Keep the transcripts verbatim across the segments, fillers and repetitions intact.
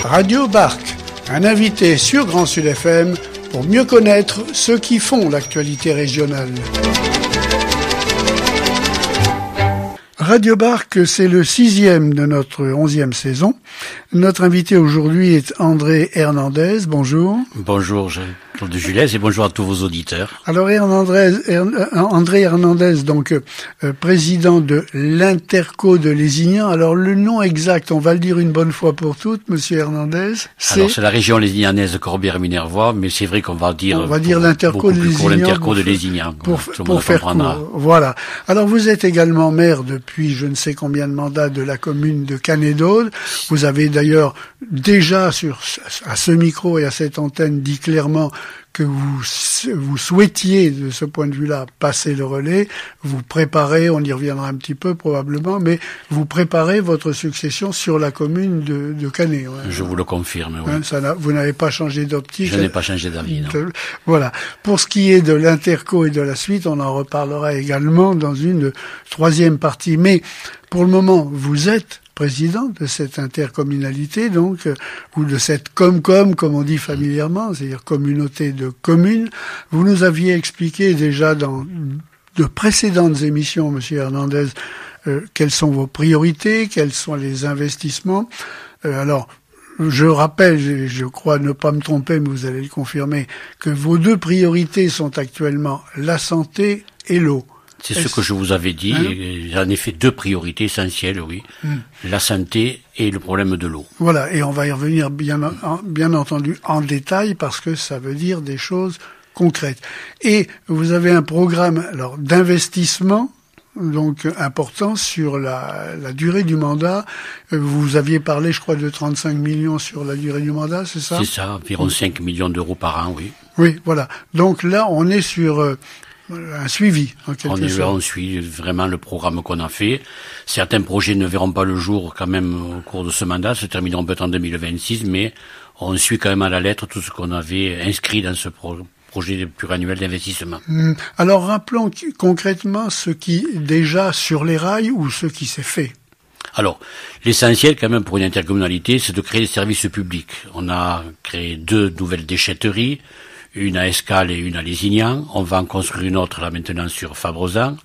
Radio Barc, un invité sur Grand Sud F M pour mieux connaître ceux qui font l'actualité régionale. Radio Barc, c'est le sixième de notre onzième saison. Notre invité aujourd'hui est André Hernandez. Bonjour. Bonjour, Claude de Julès, et bonjour à tous vos auditeurs. Alors, Hernandez, André Hernandez, donc euh, président de l'Interco de Lézignan. Alors, le nom exact, on va le dire une bonne fois pour toutes, Monsieur Hernandez. C'est... Alors, c'est la région lézignanaise Corbière-Minervois, mais c'est vrai qu'on va dire... On va dire l'Interco de Lézignan. Pour l'Interco de Lézignan. Pour, pour, pour faire court. Voilà. Alors, vous êtes également maire depuis je ne sais combien de mandats de la commune de Canet-d'Aude. Vous avez d'ailleurs déjà sur à ce micro et à cette antenne dit clairement que vous vous souhaitiez de ce point de vue-là passer le relais, vous préparez, on y reviendra un petit peu probablement, mais vous préparez votre succession sur la commune de, de Canet. Ouais. Je vous le confirme, oui. Hein, ça n'a, vous n'avez pas changé d'optique. Je n'ai pas changé d'avis, non. Voilà. Pour ce qui est de l'Interco et de la suite, on en reparlera également dans une troisième partie. Mais pour le moment, vous êtes président de cette intercommunalité, donc, euh, ou de cette Comcom, comme on dit familièrement, c'est-à-dire communauté de communes. Vous nous aviez expliqué déjà dans de précédentes émissions, Monsieur Hernandez, euh, quelles sont vos priorités, quels sont les investissements. Euh, alors, je rappelle, je, je crois ne pas me tromper, mais vous allez le confirmer, que vos deux priorités sont actuellement la santé et l'eau. C'est ce que je vous avais dit. Hein? J'en ai fait deux priorités essentielles, oui. Hum. La santé et le problème de l'eau. Voilà, et on va y revenir bien, bien entendu en détail parce que ça veut dire des choses concrètes. Et vous avez un programme alors d'investissement donc important sur la, la durée du mandat. Vous aviez parlé, je crois, de trente-cinq millions sur la durée du mandat, c'est ça? C'est ça, environ cinq millions d'euros par an, oui. Oui, voilà. Donc là, on est sur... Euh, un suivi, en quelque on est, sorte. On suit vraiment le programme qu'on a fait. Certains projets ne verront pas le jour quand même au cours de ce mandat, se termineront peut-être en deux mille vingt-six, mais on suit quand même à la lettre tout ce qu'on avait inscrit dans ce pro- projet pluriannuel d'investissement. Mmh. Alors rappelons concrètement ce qui est déjà sur les rails ou ce qui s'est fait. Alors, l'essentiel quand même pour une intercommunalité, c'est de créer des services publics. On a créé deux nouvelles déchetteries, une à Escales et une à Lézignan. On va en construire une autre là maintenant sur Fabrezan.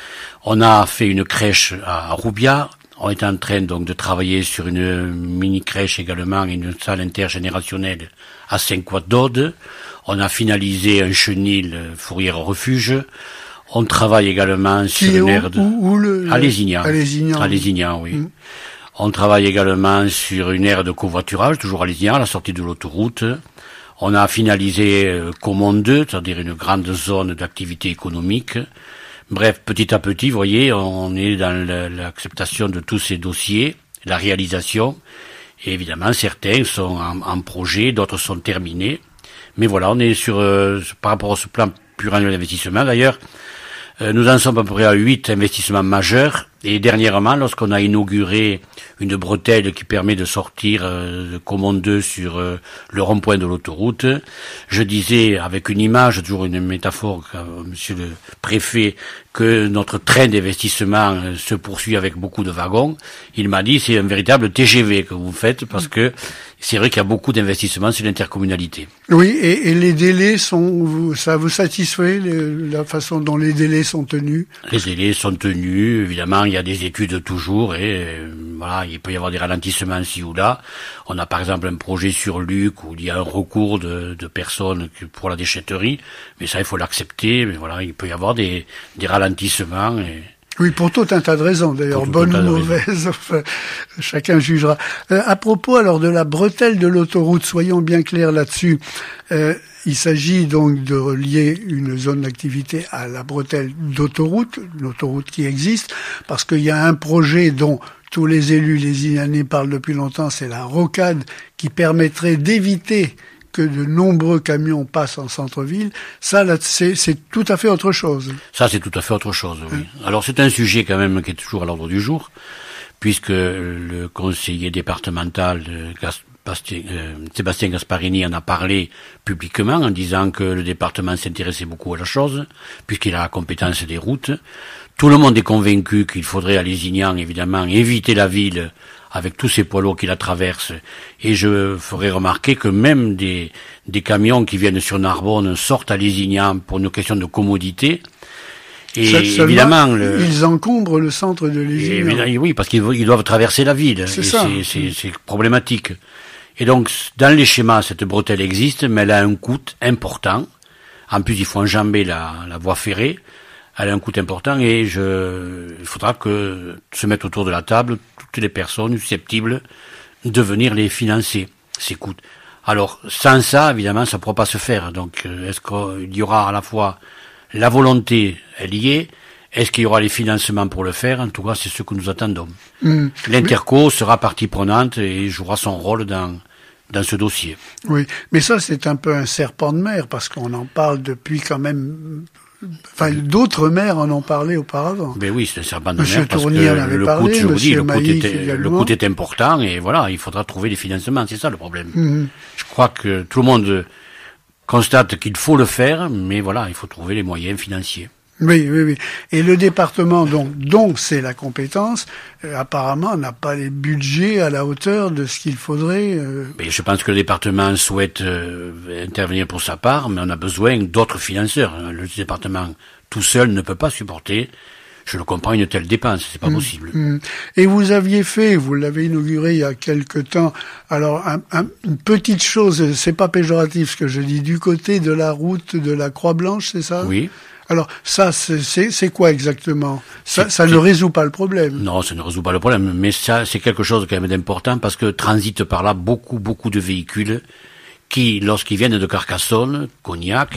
On a fait une crèche à Roubiat. On est en train donc de travailler sur une mini crèche également et une salle intergénérationnelle à Saint-Couat-d'Aude. On a finalisé un chenil fourrière refuge. On travaille également Qui sur est une où, aire de... où, où le... à Lézignan. À Lézignan. À Lézignan, oui. Mmh. On travaille également sur une aire de covoiturage, toujours à Lézignan, à la sortie de l'autoroute. On a finalisé euh, Comont deux, c'est-à-dire une grande zone d'activité économique. Bref, petit à petit, vous voyez, on est dans le, l'acceptation de tous ces dossiers, la réalisation. Et évidemment, certains sont en, en projet, d'autres sont terminés. Mais voilà, on est sur, euh, par rapport à ce plan pluriannuel d'investissement. D'ailleurs, euh, nous en sommes à peu près à huit investissements majeurs. Et dernièrement, lorsqu'on a inauguré une bretelle qui permet de sortir euh, de Comont deux sur euh, le rond-point de l'autoroute, je disais avec une image, toujours une métaphore, euh, monsieur le préfet, que notre train d'investissement euh, se poursuit avec beaucoup de wagons. Il m'a dit c'est un véritable T G V que vous faites parce que c'est vrai qu'il y a beaucoup d'investissements sur l'intercommunalité. Oui, et, et les délais sont, ça vous satisfait, les, la façon dont les délais sont tenus? Les délais sont tenus, évidemment. Il y a des études toujours et euh, voilà, il peut y avoir des ralentissements ici ou là. On a par exemple un projet sur Luc où il y a un recours de, de personnes pour la déchetterie, mais ça il faut l'accepter. Mais voilà, il peut y avoir des, des ralentissements. Et... Oui, pour tout un tas de raisons, d'ailleurs, bonnes ou mauvaises, enfin, chacun jugera. Euh, à propos alors de la bretelle de l'autoroute, soyons bien clairs là-dessus. Euh, il s'agit donc de relier une zone d'activité à la bretelle d'autoroute, l'autoroute qui existe, parce qu'il y a un projet dont tous les élus lézignanais parlent depuis longtemps, c'est la rocade qui permettrait d'éviter que de nombreux camions passent en centre-ville. Ça, là, c'est, c'est tout à fait autre chose. Ça, c'est tout à fait autre chose, oui. Mmh. Alors, c'est un sujet quand même qui est toujours à l'ordre du jour, puisque le conseiller départemental Gas- Bastien, euh, Sébastien Gasparini en a parlé publiquement en disant que le département s'intéressait beaucoup à la chose, puisqu'il a la compétence des routes. Tout le monde est convaincu qu'il faudrait à Lézignan, évidemment, éviter la ville avec tous ces poids lourds qui la traversent. Et je ferai remarquer que même des, des camions qui viennent sur Narbonne sortent à Lézignan pour une question de commodité. Et Seulement, évidemment, le, ils encombrent le centre de Lézignan. Oui, parce qu'ils ils doivent traverser la ville. C'est ça. C'est, c'est, c'est problématique. Et donc, dans les schémas, cette bretelle existe, mais elle a un coût important. En plus, il faut enjamber la, la voie ferrée. Elle a un coût important et je, il faudra que se mettre autour de la table toutes les personnes susceptibles de venir les financer, ces coûts. Alors, sans ça, évidemment, ça ne pourra pas se faire. Donc, est-ce qu'il y aura à la fois la volonté, elle y est. Est-ce qu'il y aura les financements pour le faire? En tout cas, c'est ce que nous attendons. Mmh. L'Interco sera partie prenante et jouera son rôle dans, dans ce dossier. Oui, mais ça, c'est un peu un serpent de mer, parce qu'on en parle depuis quand même... Enfin, d'autres maires en ont parlé auparavant. Mais oui, c'est un serpent de Monsieur mer, parce Tournier que en avait le parlé, coût, je vous dis, le coût, est, le coût est important, et voilà, il faudra trouver des financements, c'est ça le problème. Mmh. Je crois que tout le monde constate qu'il faut le faire, mais voilà, il faut trouver les moyens financiers. Oui, oui, oui. Et le département, donc, dont c'est la compétence, euh, apparemment n'a pas les budgets à la hauteur de ce qu'il faudrait. Euh... Mais je pense que le département souhaite euh, intervenir pour sa part, mais on a besoin d'autres financeurs. Le département tout seul ne peut pas supporter, je le comprends, une telle dépense, c'est pas mmh, possible. Mmh. Et vous aviez fait, vous l'avez inauguré il y a quelque temps, alors un, un, une petite chose, c'est pas péjoratif ce que je dis, du côté de la route de la Croix-Blanche, c'est ça? Oui. Alors ça, c'est quoi exactement? Ça, ça ne résout pas le problème. Non, ça ne résout pas le problème, mais ça, c'est quelque chose quand même d'important parce que transitent par là beaucoup, beaucoup de véhicules qui, lorsqu'ils viennent de Carcassonne, Cognac,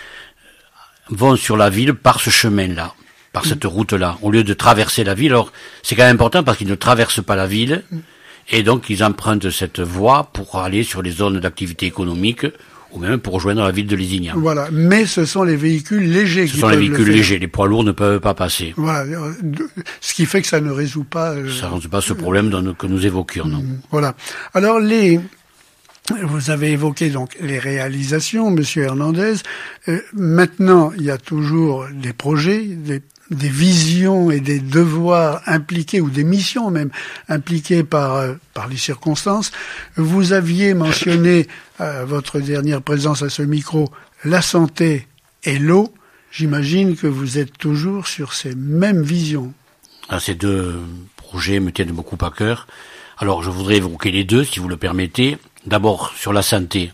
vont sur la ville par ce chemin-là, par cette route-là, au lieu de traverser la ville. Alors, c'est quand même important parce qu'ils ne traversent pas la ville et donc ils empruntent cette voie pour aller sur les zones d'activité économique ou même pour rejoindre la ville de Lézignan. Voilà, mais ce sont les véhicules légers ce qui sont peuvent les véhicules légers, les poids lourds ne peuvent pas passer. Voilà, ce qui fait que ça ne résout pas... Euh, ça ne résout pas ce problème dont, que nous évoquions, non. Voilà. Alors, les... Vous avez évoqué donc les réalisations, Monsieur Hernandez. Euh, maintenant, il y a toujours des projets, des, des visions et des devoirs impliqués, ou des missions même, impliquées par, euh, par les circonstances. Vous aviez mentionné à votre dernière présence à ce micro la santé et l'eau. J'imagine que vous êtes toujours sur ces mêmes visions. Ah, ces deux projets me tiennent beaucoup à cœur. Alors, je voudrais évoquer les deux, si vous le permettez. D'abord, sur la santé.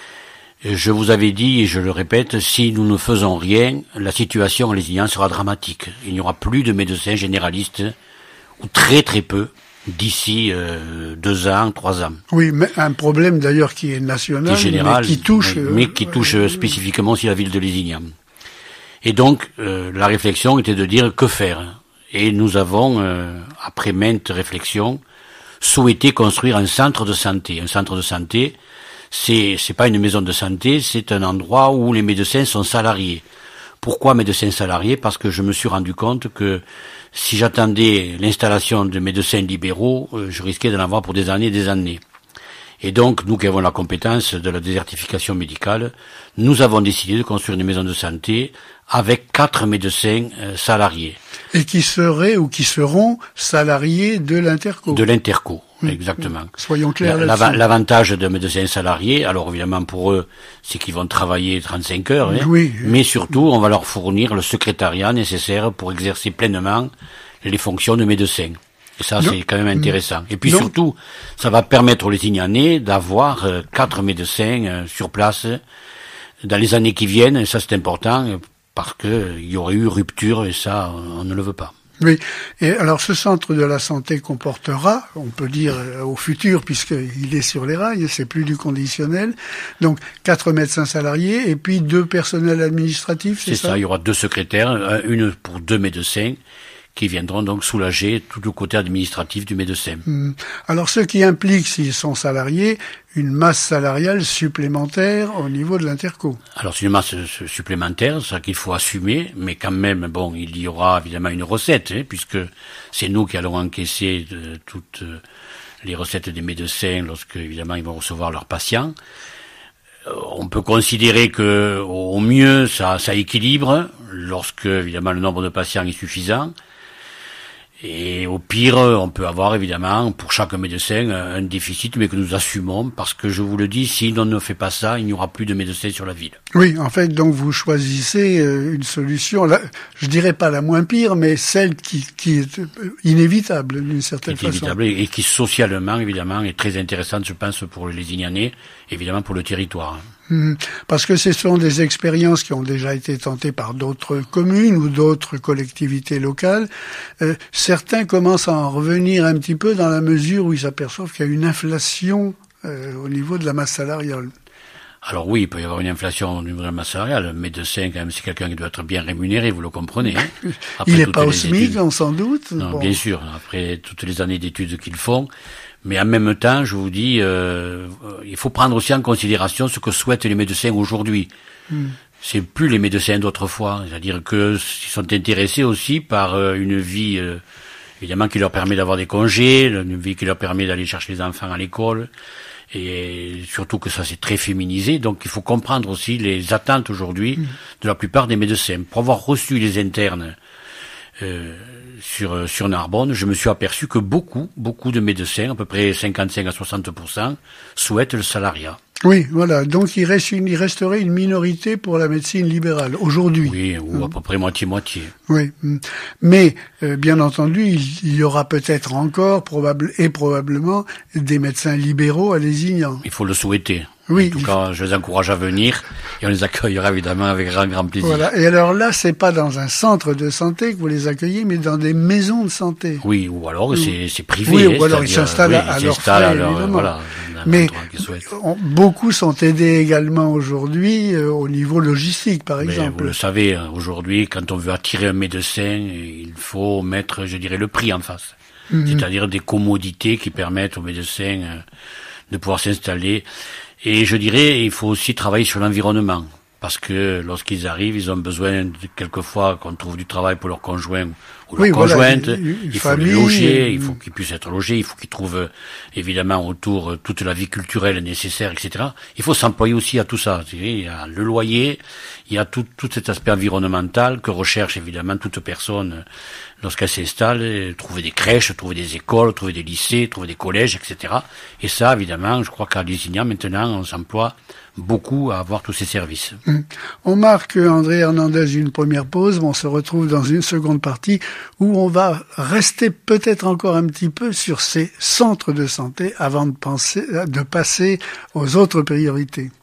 Je vous avais dit, et je le répète, si nous ne faisons rien, la situation en Lézignan sera dramatique. Il n'y aura plus de médecins généralistes, ou très très peu, d'ici euh, deux ans, trois ans. Oui, mais un problème d'ailleurs qui est national, qui est général, mais qui touche... Mais, mais qui touche euh, spécifiquement aussi la ville de Lézignan. Et donc, euh, la réflexion était de dire que faire. Et nous avons, euh, après maintes réflexions, souhaité construire un centre de santé. Un centre de santé, c'est c'est pas une maison de santé, c'est un endroit où les médecins sont salariés. Pourquoi médecins salariés? Parce que je me suis rendu compte que si j'attendais l'installation de médecins libéraux, euh, je risquais d'en avoir pour des années et des années. Et donc, nous qui avons la compétence de la désertification médicale, nous avons décidé de construire une maison de santé avec quatre médecins euh, salariés. Et qui seraient ou qui seront salariés de l'Interco. De l'Interco, mmh. exactement. Mmh. Soyons clairs la, là-dessus. L'avantage d'un médecin salarié, alors évidemment pour eux, c'est qu'ils vont travailler trente-cinq heures, hein, oui. mais surtout, on va leur fournir le secrétariat nécessaire pour exercer pleinement les fonctions de médecin. Et ça, c'est quand même intéressant. Et puis Donc, surtout, ça va permettre aux Lézignanais d'avoir euh, quatre médecins euh, sur place dans les années qui viennent. Et ça, c'est important euh, parce que euh, il y aurait eu rupture et ça, on ne le veut pas. Oui. Et alors, ce centre de la santé comportera, on peut dire euh, au futur, puisqu'il est sur les rails, c'est plus du conditionnel. Donc, quatre médecins salariés et puis deux personnels administratifs, c'est ça? C'est ça. Il y aura deux secrétaires, une pour deux médecins, qui viendront donc soulager tout le côté administratif du médecin. Alors, ce qui implique, s'ils sont salariés, une masse salariale supplémentaire au niveau de l'Interco. Alors, c'est une masse supplémentaire, ça qu'il faut assumer, mais quand même, bon, il y aura évidemment une recette, hein, puisque c'est nous qui allons encaisser de, toutes les recettes des médecins lorsque, évidemment, ils vont recevoir leurs patients. On peut considérer que, au mieux, ça, ça équilibre, lorsque, évidemment, le nombre de patients est suffisant. Et au pire, on peut avoir évidemment pour chaque médecin un déficit, mais que nous assumons, parce que je vous le dis, si l'on ne fait pas ça, il n'y aura plus de médecins sur la ville. Oui, en fait, donc vous choisissez une solution, là, je dirais pas la moins pire, mais celle qui, qui est inévitable d'une certaine qui est façon. Inévitable et qui socialement, évidemment, est très intéressante, je pense, pour les Lézignanais, évidemment pour le territoire. Parce que ce sont des expériences qui ont déjà été tentées par d'autres communes ou d'autres collectivités locales. Euh, certains commencent à en revenir un petit peu dans la mesure où ils s'aperçoivent qu'il y a une inflation euh, au niveau de la masse salariale. Alors oui, il peut y avoir une inflation au niveau de la masse salariale. Le médecin, quand même, c'est quelqu'un qui doit être bien rémunéré, vous le comprenez. Hein. Il n'est pas au SMIC, on s'en doute. Non, bon. Bien sûr, après toutes les années d'études qu'ils font. Mais en même temps, je vous dis, euh, il faut prendre aussi en considération ce que souhaitent les médecins aujourd'hui. Mm. C'est plus les médecins d'autrefois. C'est-à-dire qu'ils sont intéressés aussi par euh, une vie, euh, évidemment, qui leur permet d'avoir des congés, une vie qui leur permet d'aller chercher les enfants à l'école. Et surtout que ça c'est très féminisé, donc il faut comprendre aussi les attentes aujourd'hui mmh. de la plupart des médecins. Pour avoir reçu les internes euh, sur sur Narbonne, je me suis aperçu que beaucoup, beaucoup de médecins, à peu près cinquante-cinq à soixante pour cent, souhaitent le salariat. Oui, voilà. Donc il reste une, il resterait une minorité pour la médecine libérale aujourd'hui. Oui, ou à peu près moitié-moitié. Oui, mais euh, bien entendu, il, il y aura peut-être encore, probable et probablement, des médecins libéraux à Lézignan. Il faut le souhaiter. Oui. En tout cas, je les encourage à venir et on les accueillera évidemment avec grand, grand plaisir. Voilà. Et alors là, c'est pas dans un centre de santé que vous les accueillez, mais dans des maisons de santé. Oui, ou alors c'est, c'est privé. Oui, ou alors ils s'installent à, à leur frais, évidemment. Voilà, mais on, beaucoup sont aidés également aujourd'hui euh, au niveau logistique, par exemple. Mais vous le savez, aujourd'hui, quand on veut attirer un médecin, il faut mettre, je dirais, le prix en face. Mm-hmm. C'est-à-dire des commodités qui permettent aux médecins euh, de pouvoir s'installer. Et je dirais, il faut aussi travailler sur l'environnement, parce que lorsqu'ils arrivent, ils ont besoin de, quelquefois qu'on trouve du travail pour leur conjoint ou leur oui, conjointe. Voilà, une, une il faut famille, les loger, une... il faut qu'ils puissent être logés, il faut qu'ils trouvent évidemment autour toute la vie culturelle nécessaire, et cetera. Il faut s'employer aussi à tout ça. Il y a le loyer, il y a tout, tout cet aspect environnemental que recherche évidemment toute personne lorsqu'elle s'installe, trouver des crèches, trouver des écoles, trouver des lycées, trouver des collèges, et cetera. Et ça, évidemment, je crois qu'à Lézignan, maintenant, on s'emploie beaucoup à avoir tous ces services. On marque, André Hernandez, une première pause, mais on se retrouve dans une seconde partie où on va rester peut-être encore un petit peu sur ces centres de santé avant de penser, de passer aux autres priorités.